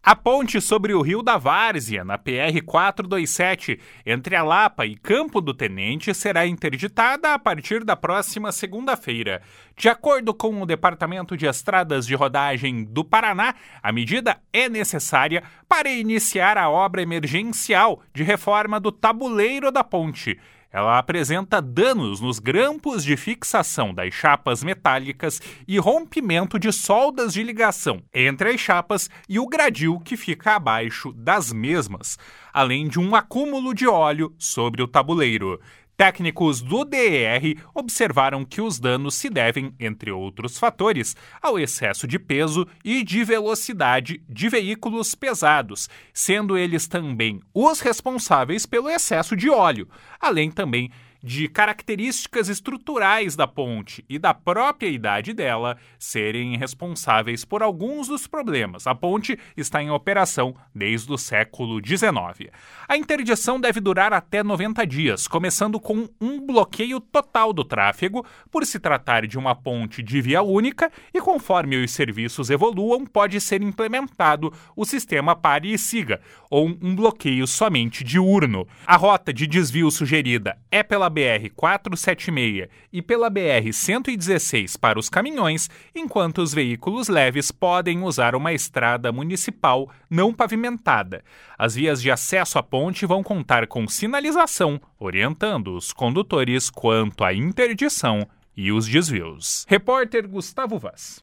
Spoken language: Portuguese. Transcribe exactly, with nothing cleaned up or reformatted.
A ponte sobre o Rio da Várzea, na P R quatrocentos e vinte e sete, entre a Lapa e Campo do Tenente, será interditada a partir da próxima segunda-feira. De acordo com o Departamento de Estradas de Rodagem do Paraná, a medida é necessária para iniciar a obra emergencial de reforma do tabuleiro da ponte. Ela apresenta danos nos grampos de fixação das chapas metálicas e rompimento de soldas de ligação entre as chapas e o gradil que fica abaixo das mesmas, além de um acúmulo de óleo sobre o tabuleiro. Técnicos do D E R observaram que os danos se devem, entre outros fatores, ao excesso de peso e de velocidade de veículos pesados, sendo eles também os responsáveis pelo excesso de óleo, além também de características estruturais da ponte e da própria idade dela serem responsáveis por alguns dos problemas. A ponte está em operação desde o século dezenove. A interdição deve durar até noventa dias, começando com um bloqueio total do tráfego, por se tratar de uma ponte de via única, e conforme os serviços evoluam, pode ser implementado o sistema pare e siga, ou um bloqueio somente diurno. A rota de desvio sugerida é pela B R quatrocentos e setenta e seis e pela B R cento e dezesseis para os caminhões, enquanto os veículos leves podem usar uma estrada municipal não pavimentada. As vias de acesso à ponte vão contar com sinalização, orientando os condutores quanto à interdição e os desvios. Repórter Gustavo Vaz.